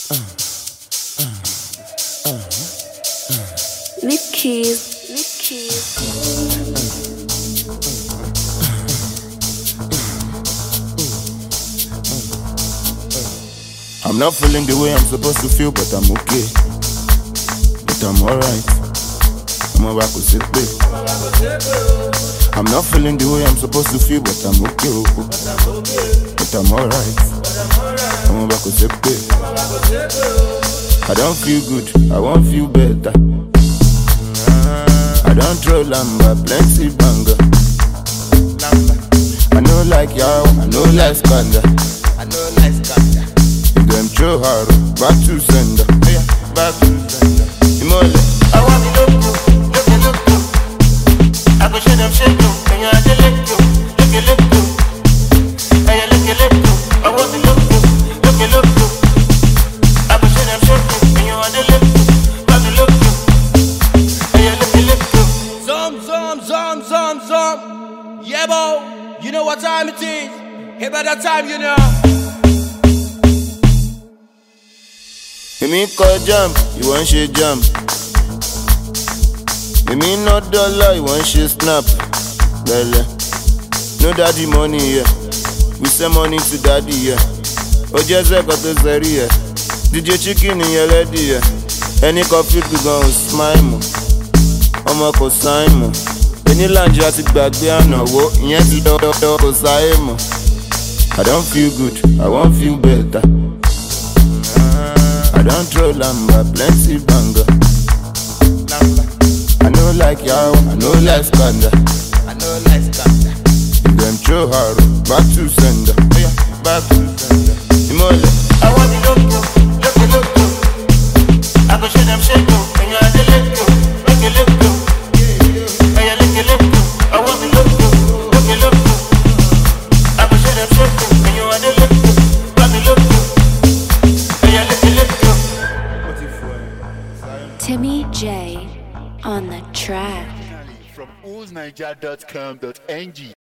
Nick Keys. I'm not feeling the way I'm supposed to feel, but I'm okay. But I'm alright. I'm about to sit there. I'm not feeling the way I'm supposed to feel, but I'm okay. But I'm alright. I'm about to sit there. I don't feel good, I won't feel better. I don't throw lamba, plenty banger. I know like y'all, I know like scandal. If them throw hard, back to sender. Back to sender. Imole. I want to look. I go shake them, and you are the look. And you look. I want to look. I go shake them, and you are the look. Back to look. And you look. Zum. Yeah, bo. You know what time it is. Hey, by that time, you know. Me call jam, you want shit jam. Me not dollar, you want shit snap. Belle, no daddy money here. We send money to daddy here. Ojeze koto zeri here. DJ chicken in your lady here. Any coffee we gon' smile mo. Omo ko sign mo. Any land you ti gbagbe anawo, ìyẹn ti do ko saye mo. I don't feel good, I won't feel better. I don't throw lamba, plenty banger. I know like y'all, I know like scandal. If them throw hard, back to sender. Back to sender. Imole. I want to look. I go shake them, and you are the look. And you look. I want to look. I go shake them, and you are the look. Back to look. Timmy J on the track. From oolsniger.com.ng